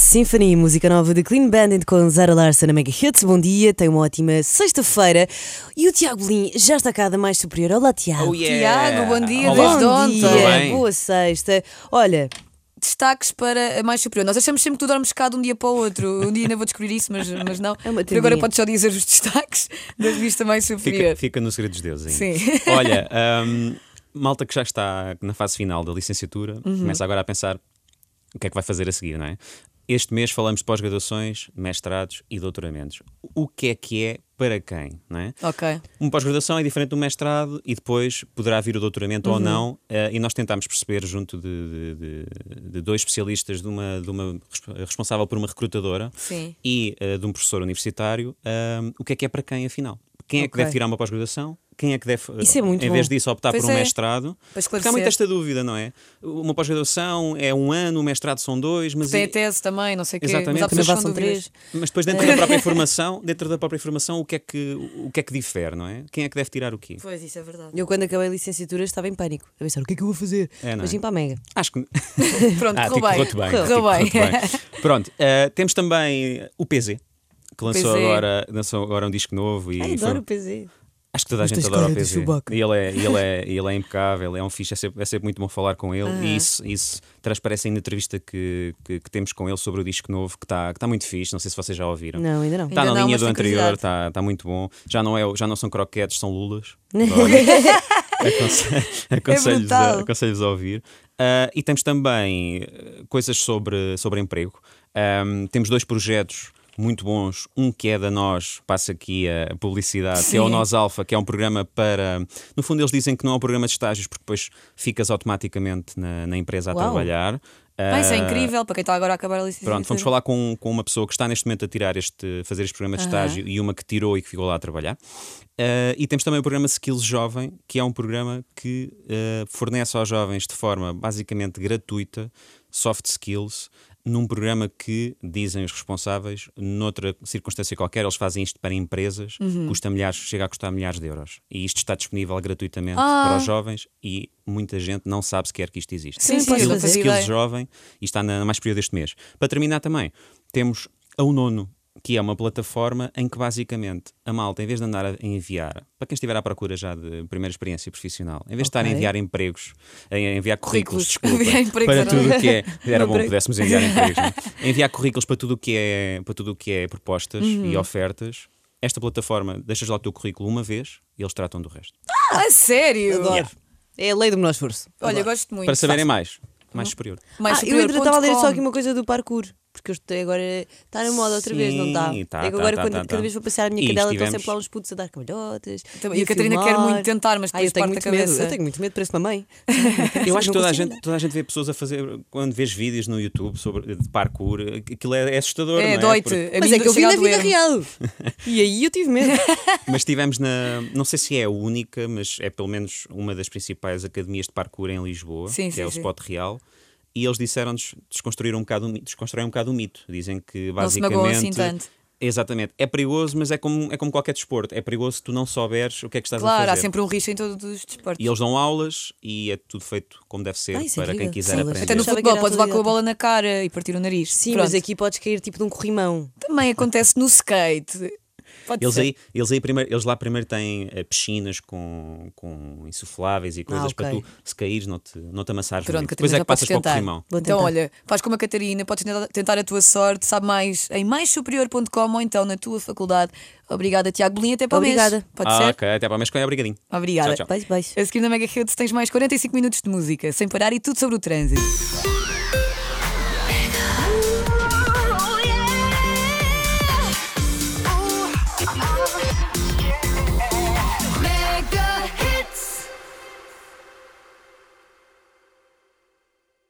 Symphony, música nova de Clean Bandit com Zara Larsson na Mega Hits. Bom dia, tenha uma ótima sexta-feira. E o Tiago Bolim já está cá da Mais Superior. Olá, Tiago. Oh, yeah. Tiago, bom dia, Olá. desde Bom ontem. dia, boa sexta. Olha, Destaques para a Mais Superior. Nós achamos sempre que tu dormes cá de um dia para o outro. Um dia ainda vou descobrir isso, mas não. É uma Por agora teoria. podes só dizer os destaques da revista Mais Superior. Fica no segredo dos deuses ainda. Sim. Olha, malta que já está na fase final da licenciatura, começa agora a pensar o que é que vai fazer a seguir, não é? Este mês falamos de pós-graduações, mestrados e doutoramentos. O que é para quem, não é? Ok. Uma pós-graduação é diferente do mestrado e depois poderá vir o doutoramento ou não, e nós tentámos perceber junto de dois especialistas, de uma responsável por uma recrutadora Sim. e de um professor universitário, o que é para quem afinal? Quem é que Ok. deve tirar uma pós-graduação? Quem é que deve, Isso é muito em vez bom. disso, optar Pois por um é. mestrado? Para Porque há esclarecer. muito esta dúvida, não é? Uma pós-graduação é 1 ano, o mestrado são 2, mas Tem a tese também, não sei o quê. Exatamente. Mas há também pessoas que são são dúvidas. 3. Mas depois dentro da própria informação, o que é que difere, não é? Quem é que deve tirar o quê? Pois, isso é verdade. Eu quando acabei a licenciatura estava em pânico. A pensar, o que é que eu vou fazer? É, não é? Mas vim para a Mega. Acho que Pronto, correu bem. correu-te bem. Correu bem. Pronto, temos também o PZ, que lançou agora um disco novo e Ai, foi- adoro o PZ. acho que toda a Mas gente tens adora o cara de PZ. Chewbacca. E ele é impecável, é um fixe, é sempre muito bom falar com ele. E isso transparece aí na entrevista que temos com ele sobre o disco novo, que está muito fixe. Não sei se vocês já ouviram. Não, ainda não. Está Ainda na não, linha mas do tenho anterior, curiosidade. está muito bom. Já não são croquetes, são lulas. brutal. Aconselho-vos a ouvir. E temos também coisas sobre emprego. Temos 2 projetos muito bons. Um que é da Nós, passa aqui a publicidade, que é o Sim. Nós Alpha, que é um programa para. No fundo, eles dizem que não é um programa de estágios, porque depois ficas automaticamente na empresa a Uau. trabalhar. Isso é incrível para quem está agora a acabar a licenciatura. Pronto, fomos falar com uma pessoa que está neste momento a fazer este programa de estágio e uma que tirou e que ficou lá a trabalhar. E temos também o programa Skills Jovem, que é um programa que fornece aos jovens de forma basicamente gratuita soft skills, num programa que, dizem os responsáveis, noutra circunstância qualquer, eles fazem isto para empresas, chega a custar milhares de euros. E isto está disponível gratuitamente para os jovens e muita gente não sabe sequer que isto existe. Sim, posso eu não fazer. fazia Skills ideia. Jovem, e está na mais período deste mês. Para terminar também, temos a Unono, que é uma plataforma em que basicamente a malta, em vez de andar a enviar, para quem estiver à procura já de primeira experiência profissional, em vez de estar a enviar empregos, a enviar currículos, desculpa, Enviar empregos para era tudo o que é. Era bom que Emprego. pudéssemos enviar empregos, não é? Enviar currículos para tudo o que é propostas e ofertas. Esta plataforma, deixas lá o teu currículo uma vez e eles tratam do resto. Ah, sério? Adoro. É a lei do menor esforço. Olha, Adoro. gosto muito. Para saberem mais superior. Mais Eu ainda estava a ler só superior.com. aqui uma coisa do parkour. Porque eu estou agora. Está na moda outra vez, não está? Sim, tá, É que agora, tá, quando tá, tá. cada vez vou passear a minha E cadela, estão estivemos- sempre lá uns putos a dar camalhotas. E a Catarina quer muito tentar, mas Ai, depois eu tenho parte muito a medo. cabeça. Eu tenho muito medo, parece uma mãe. Eu acho que Não toda a consigo gente vê pessoas a fazer, quando vês vídeos no YouTube de parkour, aquilo é assustador, não é? dói-te. Porque- Mas é que eu vi na vida real. E aí eu tive medo. Mas estivemos não sei se é a única, mas é pelo menos uma das principais academias de parkour em Lisboa, Sim, que sim, é o sim. Spot Real. E eles disseram-nos, desconstruíram um bocado o mito. Dizem que Não se basicamente. magoam assim tanto. Exatamente. É perigoso, mas é como qualquer desporto. É perigoso se tu não souberes o que é que estás a Claro, há fazer. sempre um risco em todos os desportos. E eles dão aulas e é tudo feito como deve ser Isso é para quem incrível. quiser Sim, aprender. Até no Achava que futebol era podes levar com a atualidade. bola na cara e partir o nariz. Sim, Pronto. mas aqui podes cair tipo de um corrimão. Também acontece no skate. Pode ser. Eles lá primeiro têm piscinas com insufláveis e coisas ok. para tu, se caíres, não te amassares Pronto, muito. Catarina, Depois é já que podes passas para o tentar. corrimão. Vou Então, tentar. olha, faz como a Catarina, podes tentar a tua sorte, sabe mais em maissuperior.com ou então na tua faculdade. Obrigada, Tiago Bolinha, até para o mês. Obrigada. Pode ser? Ok, até para o mês que vem, obrigadinho. Obrigada. Tchau, tchau. Beijo, beijo. A seguir na Mega Hits tens mais 45 minutos de música, sem parar e tudo sobre o trânsito.